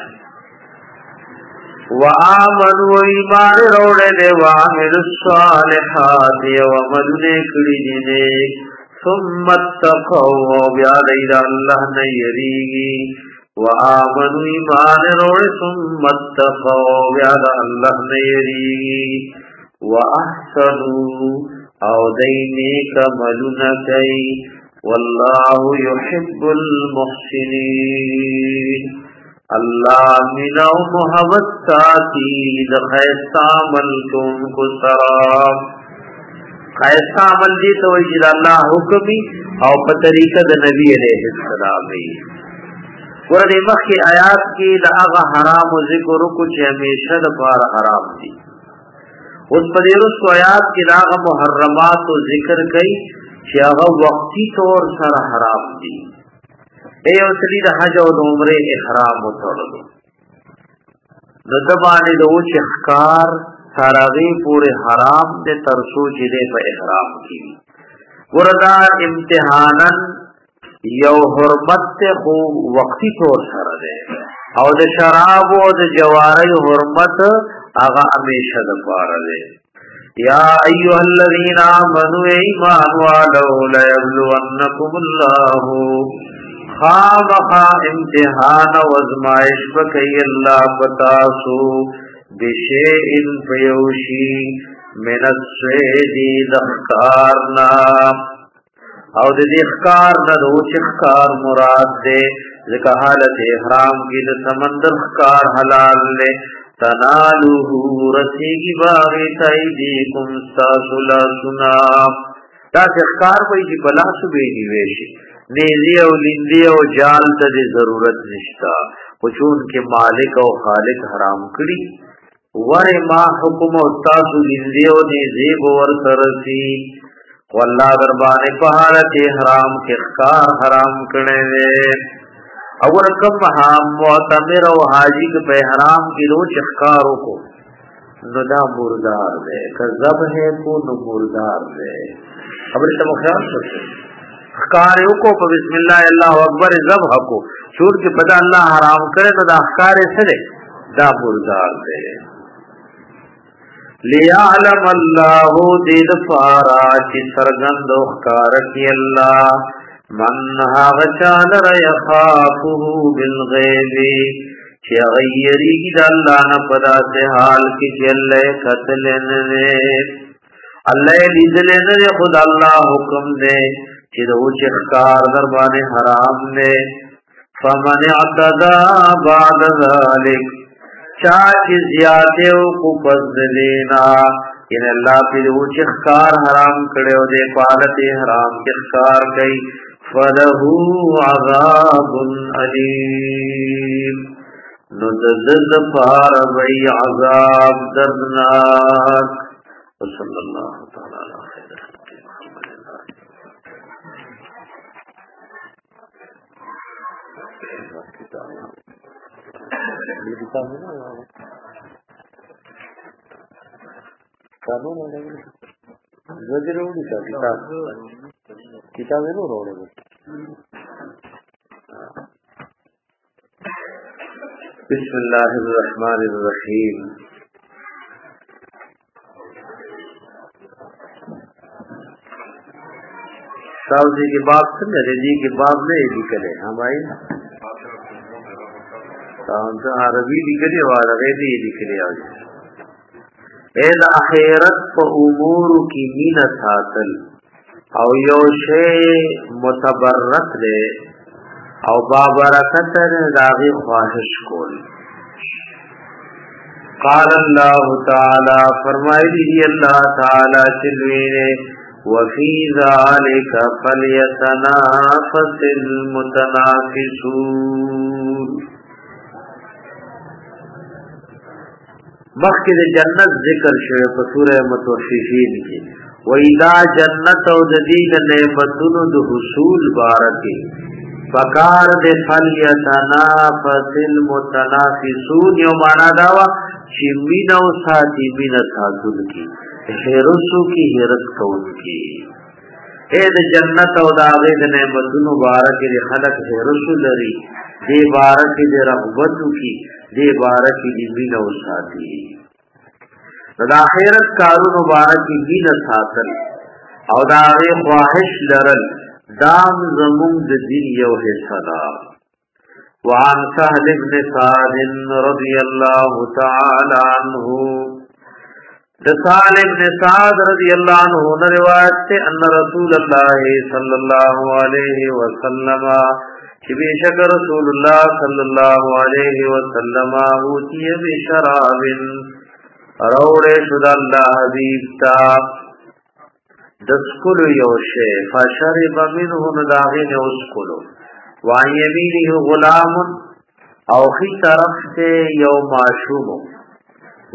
وآمنوا ایمان روڑے دے وعملوا الصالحات وعمل نیکڑی دینے ثم اتقوا بیادید اللہ نیریگی وآمنوا ایمان روڑے ثم اتقوا بیاد اللہ نیریگی وأحسنوا او دینیک ملنکی واللہ يحب المحسنین اللہ من و محبت ساتی دا خیستا عمل کن کو سرام خیستا عمل دی تو اجل اللہ حکمی او پتریکہ دا نبی علیہ السلامی ورد مخی آیات کی دا اغا حرام و ذکر کو چی ہمیشہ دا پار حرام دی उस पदेरुस को आयात की राग मुहर्रमात तो जिक्र कई कि अगर वक्ती तौर सर हराम दी ए असली द हज और उम्रे इहराम तोड़ दो दबाने दो चिखकार सारागी पूरे हराम दे तरसो जिले पर इहराम की गुरदा इम्तिहानन यौ हुर्मत हो वक्ती तौर सर दे और द शराब और द जवारी हुर्मत आगा हमेशा दफार दे या अय्युहल्लज़ीना आमनू ईमान वालो लयब्लुवन्नकुमुल्लाहु खामखा इम्तिहान वज़माइश बकई अल्लाह बतासु बिशेइन फयोशी मिनस्वेदी दख्कारना और दिखकार न रोचकार मुराद दे जिका हालत इहराम की समंदर कार हलाल ले तनालुहु रसीगी बागी तैदीकुम सासुला सुना तास इख्कार कोई जी बला सुबेगी वेशी नेजी और लिंदी और जाल तदे जरूरत निश्ता कुचून के मालिक और खालिक हराम करी वरे मा हुकुम और तासु लिंदी और नेजी गोवर सरसी वल्ला दरबाने पहाड़त हराम के कार हराम करने वे अगर कम हम मोतमिर और हाजी के पे हराम की रोज इख्कारों को नुदा मुर्दार दे कज़ब है को न मुर्दार दे अब इसका ख्याल करते इख्कारों को बिस्मिल्लाह अल्लाह अकबर जब हको छूट के पता अल्लाह हराम करे तो दा इख्कार से दे दा मुर्दार दे लियालम अल्लाह दिल फारा की सरगंद इख्कार की अल्लाह मन हावचाल यखाफुहु बिलगैबी कि गैरी की अल्लाह न पदा से हाल की जल्ले कतलन ने अल्लाह लिजलन ने खुद अल्लाह हुक्म दे कि रोच इख्कार दरबाने हराम ने फमन अतदा बाद ज़ालिक चाची ज़ियादे को पज़ लेना इन अल्लाह की रोच इख्कार हराम करे दे पालत हराम के इख्कार कई फलहु अज़ाबुन अलीम नुदज़ पार वही अज़ाब दर्दनाक सल्लल्लाहु तआला अलैहि वसल्लम कानून किताब किताब है ना रोड बिस्मिल्लाहिर्रहमानिर्रहीम साउदी की बात समझे रेजी की बात नहीं निकले हम भाई अरबी निकले और अरेबी निकले आज एद आखिरत को उमूर की मीनत हासिल और योशे मुतबर्रक दे और बाबरकत रागी ख्वाहिश कोल क़ाल अल्लाह ताला फरमाई अल्लाह ताला चिल्वीने वफ़ी ज़ालिका फ़ल्यतनाफ़सिल मुतनाफ़िसून मखिद जन्नत जिक्र शे सूरह मुतवफ़्फ़िफ़ीन की वइदा जन्नत और जदीद नेमतुन दु हुसूल बारके फकार दे फल्यतनाफ़सिल मुतनाफ़िसून यो माना दावा चिमीना साथी मीना साथुल की हेरसु की हेरत कौन की एद जन्नत और दागे नेमतुन बारके दे खलक हेरसु लरी दे बारके दे रग़बतु की दे बारक की मीना साथी आखिरत कारून मुबारक की मीना साथल और दागे ख्वाहिश लरल दाम ज़मुन दिन यो है सदा वआन सहल इब्न साद रज़ियल्लाहु तआला अन्हु सहल इब्न साद रज़ियल्लाहु अन्हु ने रिवायत से अन्न रसूलुल्लाह सल्लल्लाहु अलैहि वसल्लम कि बेशक रसूलुल्लाह सल्लल्लाहु अलैहि वसल्लम ऊतिय बिशराबिन रौड़े शुदा अल्लाह हबीब ता दस्कुल योशे फशरिब मिनहु दागिन उसकुल वान यमीनिहु गुलाम औखी तरफ से यो माशूम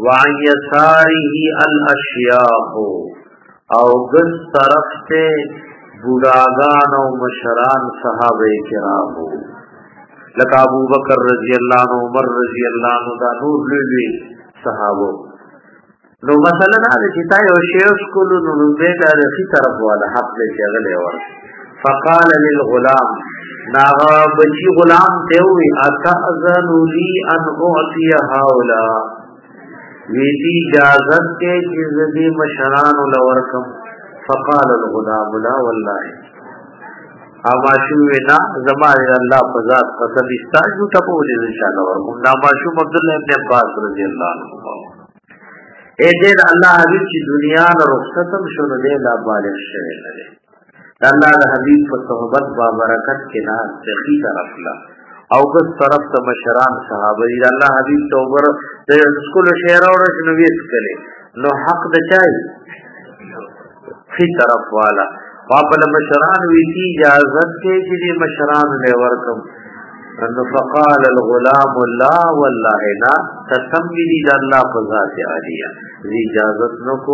وعن يساره الاشیاء او گس طرف تے بوداغان او مشران صحابه کرامو لکه ابو بکر رضی اللہ عنہ عمر رضی اللہ عنہ دا نور لوی صحابو نو مثلا دا چې تا یو شیخ کولو نو به دا رخی طرف والا حق دې چغلې ور فقال للغلام ناغا بچی غلام ته وی اتاذن لی ان اعطي هؤلاء ویدی اجازت کې چې دې مشران ولورکم فقال الغلام لا والله اما شوینا زمان الله فزاد قسم استاجو ټپو دې ان شاء الله ورکوم دا ماشوم عبد الله ابن عباس رضی الله عنه اے دې الله حبیب چې دنیا له رخصتم شونه دې لا بالغ شوی نه الله د حبیب په صحبت با برکت کې نه تخی طرف لا او کس طرف ته مشران صحابه دې الله حبیب توبر د سکول شعر او نو ویس کړي نو حق د چای فی طرف والا واپل مشران ویتی اجازت کے چیزی مشران لے ورکم انو فقال الغلام لا واللہ نا تسمی دید اللہ فضات عالیہ دی اجازت نکو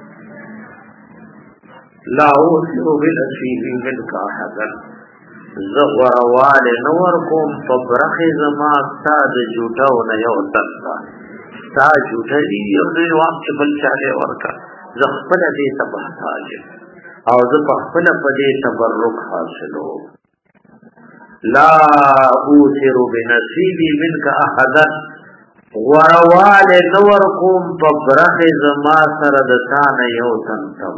لا اوسر بالاسیبی من کا حدن زغوروال نورکم فبرخ زمان تا دا جوٹا و نیو تنتا تا جوٹا دی یو دی وام چبل چالے ورکا زخبل دی تبحتاج او زه په خپل په دې تبرک حاصلو لا اوثر بنصیبی منک احدا وروال نور کوم په برخ زما سره د تانه یو تنتم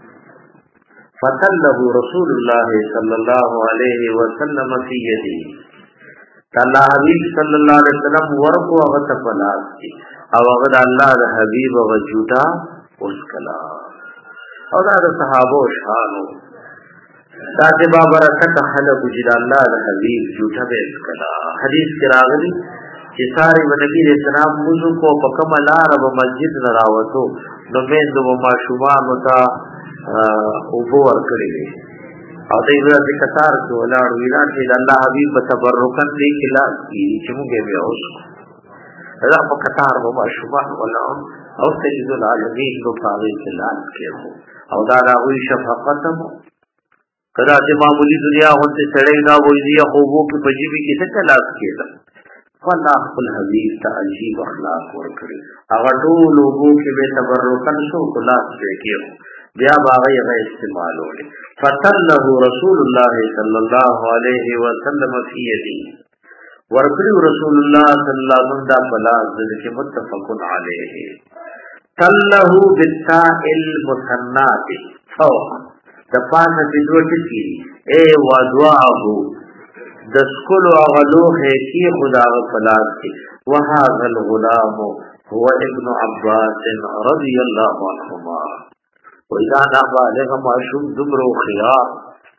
فتله رسول الله صلی الله علیه وسلم فی یدی تعالی حبیب صلی الله علیه وسلم ورکو هغه ته پلاس کی او هغه الله د حبیب هغه جوټا اوس کلا او دا صحابه شانو دا چې با برکت خلق جل الله د حبیب جوټه به کلا حدیث کې راغلی چې ساری نبی رسول الله موضوع کو په کومه لار په مسجد نه راوته نو مې د ماشومان ته او بو ور کړی او دې ورځ کتار کې ولاړ وینا چې الله حبیب په تبرکن دې کلا چې موږ به اوس دا په کتار په ماشومان ولاړ او سید العالمین کو پاوی کلان کې او دا راوی شفقتم کدا چې معمولی دنیا هونته سړی دا وایي دی خو وو په پجیبی کې څه تلاش کېده والله خپل حبیب ته عجیب اخلاق ورکړي هغه ټول وو کې به تبرکن شو خلاص کېږي بیا باغی غي استعمالول فتله رسول الله صلی الله علیه وسلم فی یدی ورکړي رسول الله صلی الله علیه وسلم دا بلاغ چې متفق علیه تله بالتاء المثنات فوق دپان بدوت کی اے وضعه دسکل اغلو خیشی خدا غفلات کی وهذا الغلام هو ابن عباس رضی اللہ عنہما وإذا نبالغ معشوم دمر خيار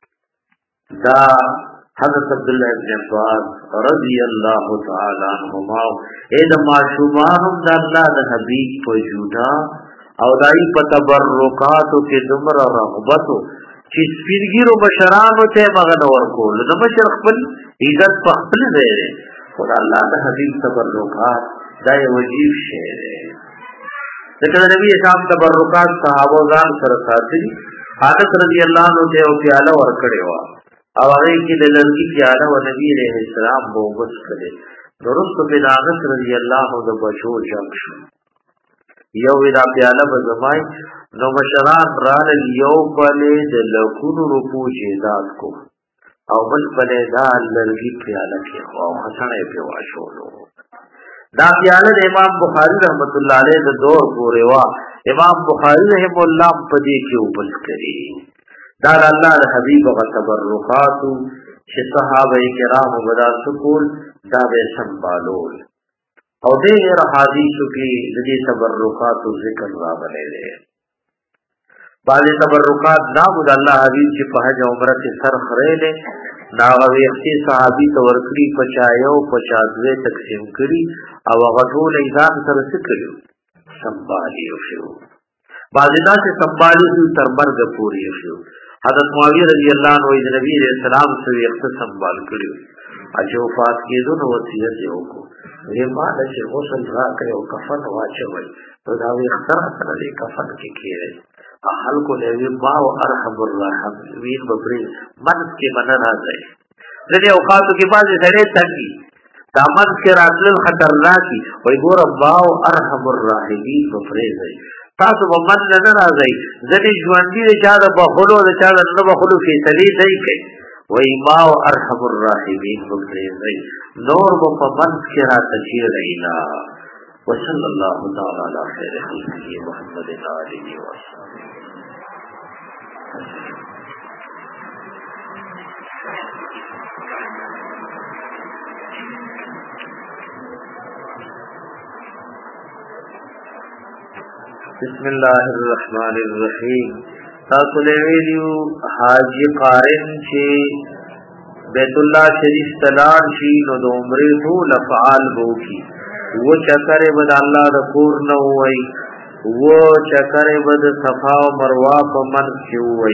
دا حضرت عبداللہ ابن عباس رضی اللہ تعالی عنہما اے دا معشومانم دا اللہ دا حبیب پجودا او دائی پا تبرکاتو کے دمر رغبتو چی سپیرگیرو بشرانو تے مغن ورکول دا بشر خپل عزت پا خپل دے رے خدا اللہ دا حبیب تبرکات دا وجیب شہر ہے لیکن نبی اسلام تبرکات صحابو زان سرساتی حالت رضی اللہ عنہ تے او پیالا ورکڑے وا او هغه کې د لرګي پیاله او نبی عليه السلام بوغس کړي درست په داغت رضی الله عنه د بشو جنگ شو یو دا پیاله به زمای نو مشران رال یو بلې د لکونو روپو جیدات کو او بل بلې دا لرګي پیاله کې او حسنه په واشولو دا پیاله د امام بخاری رحمت الله علیه د دور پورې وا امام بخاری رحم الله په دې کې وبل کړي دا الله د حبیب او تبرکات چې صحابه کرام ودا سکول دا به سنبالول او دې حدیثو کې د دې تبرکات ذکر راغلي دي باندې تبرکات دا د الله حبیب چې په حج عمره کې سر خړېله دا ویختي صحابي ته ورکړي پچایو پچازوي تقسیم کړي او غټول ایزان سره سکړي سنبالیو شو باندې دا چې سنبالیو تر مرګ پورې شو حضرت معاویہ رضی اللہ عنہ د نبی علیہ السلام سره یو سنبال کړو اجو فات کېدو نو وصیت یې وکړو وی ما د چې غسل راکړی او کفن واچوئ نو دا وی اختر سره دې کفن کې کېږي خلکو له وی ما او ارحم الراحمین ببرې منځ کې منه راځي د دې اوقاتو کې بعضې سړی تنګي دا منځ کې راتلل خطرناکي وایي ګوره ما او ارحم الراحمین بپرېږئ تاسو به منځ نه راځئ ځینې ژوندي د چا د بخلو د چا د نه بخلو فیصلې دی کوي وایي ما او ارحم الراحمین بپرېږئ نور به په منځ کې راته چېرئ نه وصلی الله تعالی علی خیر خلقه محمد آله وصحبه بسم الله الرحمن الرحیم تاسو له ویلو حاجی قارن چې بیت الله شریف تلان شي نو د عمره ټول افعال وو کی و چکرې بد الله د کور نه وای و چکرې بد صفا او مروه په من کې وای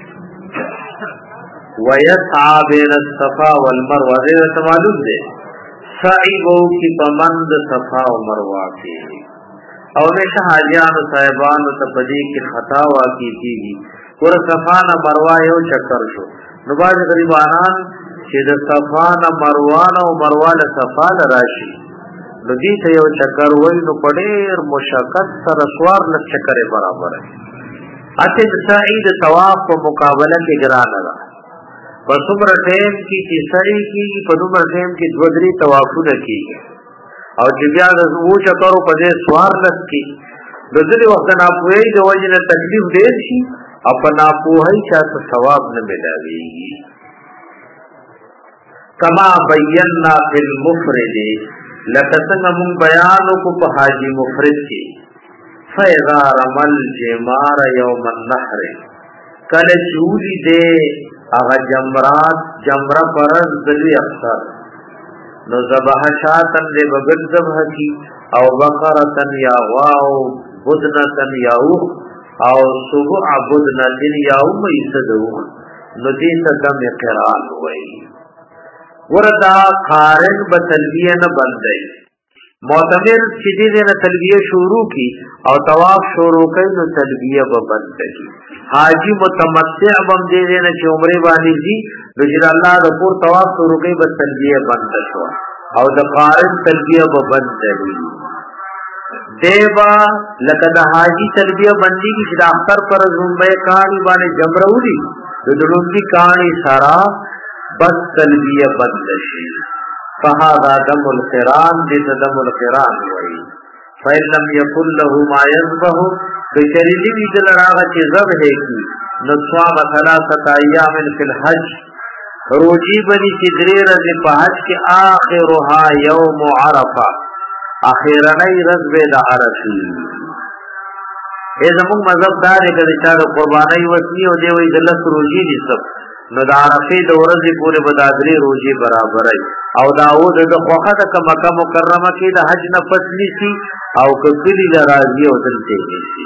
ويسعى بين الصفا والمروه دې معلوم دی سعی وو کی په من د صفا او مروه کې او همیشه حاجیانو صاحبانو ته پدې کې خطا واقع کیږي ور صفا نه مروه یو چکر شو نو باز غریبانان چې د صفا نه مروه او مروه له صفا له راشي نو دې ته یو چکر وای نو پډېر مشقت سره سوار ل چکرې برابر اته د سعید طواف په مقابله کې ګران نه په څومره ټیم کې چې سړی کې په دومره ټیم کې دوه درې طوافونه کیږي او چې بیا د وو چکرو په دې سوار لس کې د دې وخت نه پوهې د وجه نه تکلیف ډېر شي او په ناپوهۍ چاته ثواب نه ملاويږي کما بینا فی المفرد لکه څنګه مون بیان کو په حاجی مفرد کې فیضا رمل جمار یوم النحر کله چولی دې هغه جمرات جمره پرز دلی اختر نو ذبح شاتن دې بغل ذبح کی او بقرتن یا واو بدنتن یاو او سبع بدنتن یاو مېسدو نو دې ته دم قران وای وردا قارن بتلبیه نه بندای معتمر چې دې نه تلبیه شروع کی او طواف شروع کړي نو تلبیه به بند کړي حاجی متمتع بم دې نه چې عمره باندې دي د الله د پور طواف شروع کړي به تلبیه بند شو او د قارن تلبیه به بند کړي دیبا لکه د حاجی تلبیه بندي چې د اختر پر زومبه کانی باندې جمرولي د دلوندي کانی سارا بس تلبیه بند شي فهذا دم القران دې دم القران وایي فإن لم يكن له ما يذبح بشريدي دې لراغه چې ذبح کی نو صام ثلاثه ايام في الحج روجي بني سدري رضي په حج کې اخرها يوم عرفه اخیرنی رز به د عرفه ای زموږ مذهب دا دی چې د قرباني وسنی او دی وی د لس روزي دي سب نو د عرفه د ورځې پورې بدادري روزي برابرای او داود د خوخه د مکه مکرمه کې د حج نه فصلی سي او کلی د راضي او دلته شي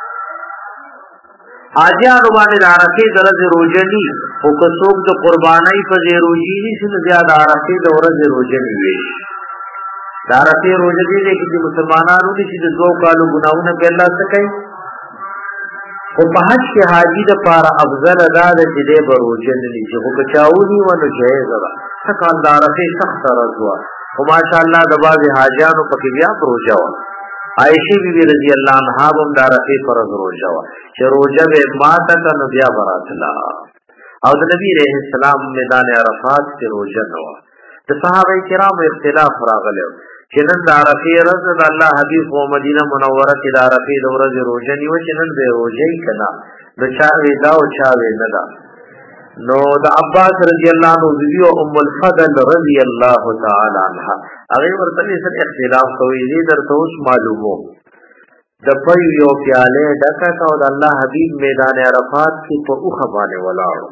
حاجیانو باندې د عرفه د ورځې روزه دي او که څوک د قرباني په ځای روزي دي چې زیات عرفه د ورځې روزه دي وي د عرفه روزه دي چې مسلمانانو دي چې د دوه کالو ګناونه په الله څخه کوي او په حج کې حاجی د پاره افضل ادا د دې بروجه دي چې خو بچاونی ونه جایز ده څنګه د عرفه سخت رضوا او ماشاءالله د باز حاجانو پکې بیا بروجه و عائشہ بی رضی الله عنها هم د عرفه فرض روجه و چې روجه به ماته کنه بیا براتلا او د نبی رحم السلام میدان عرفات کې روجه نو د صحابه کرام اختلاف راغلی چې نن د عرفه ورځ د الله حبیب او مدینه منوره کې د عرفه د ورځې روزه نیو چې نن به روزه کنا د چا ودا او چا نه دا نو د عباس رضی الله عنه بیبي او ام الفضل رضی الله تعالی عنها هغه ورته سره اختلاف کوي دې درته اوس معلومو د پي یو پیاله ډکا او د الله حبیب میدان عرفات کې په اوخه باندې ولاړو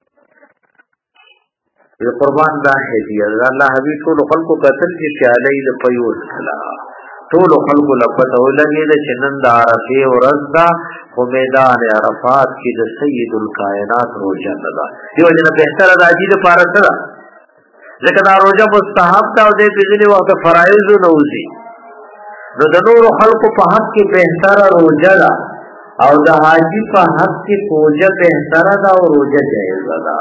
د قربان دا هدیه الله حبیب ټول خلکو قتل چې پیاله د پيوس کلا ټول خلکو لپاره ولګي د چنن د عرفه ورځ دا په میدان عرفات کې د سید الکائنات روزه ده دیو جن به تر راځي د پاره سره ځکه دا روزه مستحب ده او دې په ځینې وخت فرایض نوځي نو د نور خلقو په حق کې بهتره روزه ده او د حاجی په حق کې پوجا بهتره ده او روزه جایز ده.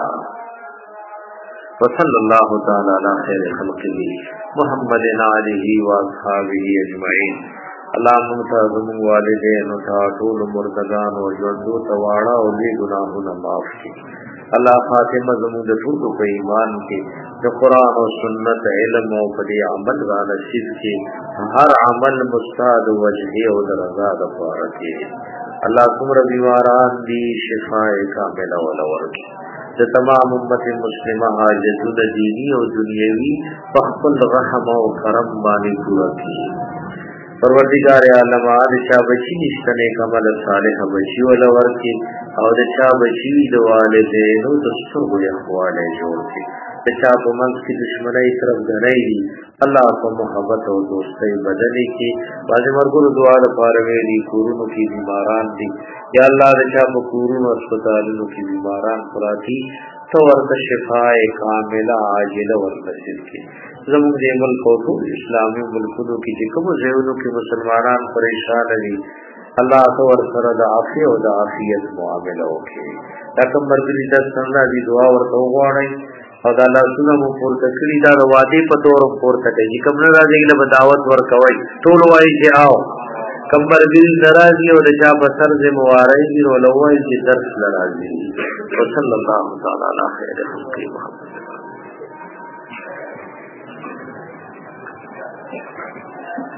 وصلی الله تعالی علی خیر خلقه محمد علیه و اصحابہ اجمعین. اللهم تعظم والدین او ټول مردگان او ژوندو تواړه او دې ګناهونه معاف کړي. الله فاطمه زموږ د ټول په ایمان کې د قران او سنت علم او په دې عمل را نصیب کړي. هر عمل مستعد وجهه او رضا د پاره کې. الله څومره بیماران دي شفاء کامله ولا ورکړي. د تمام امت مسلمه حاجتونه دینی او دنیوي په خپل رحم او کرم باندې پوره کړي. پروردگار عالم آد چا بچی نشتنے کمل صالح بچی والا ورکی او د چا بچی د والدینو دستور گوی اخوالے جوڑ کی د چا پا منز کی دشمنی طرف گنائی دی اللہ پا محبت و دوستی بدلی کی بازی مرگل دعا دا پارویلی کورونو کی بیماران دی یا اللہ د چا پا کورونو اسپتالونو کی بیماران پراتی تو ورد شفاء کاملہ عاجلہ ورنسل کی زمون دې ملک او ټول اسلامي ملکونو کې چې کوم ځایونو کې مسلمانان پریشان دي الله تو ور سره د عافیت او د عافیت معاملې وکړي. دا کوم مرګري د څنګه دي دعا ورته وغواړي او دا الله سونه مو پورته کړی دا وادي په تور پورته کوي کوم نه راځي له دعوت ورکوي ټول وایي چې آو کوم مرګري ناراضي او د چا په سر دې مواري دي او لوي چې درس ناراضي. صلی الله تعالی علی خیر خلق محمد.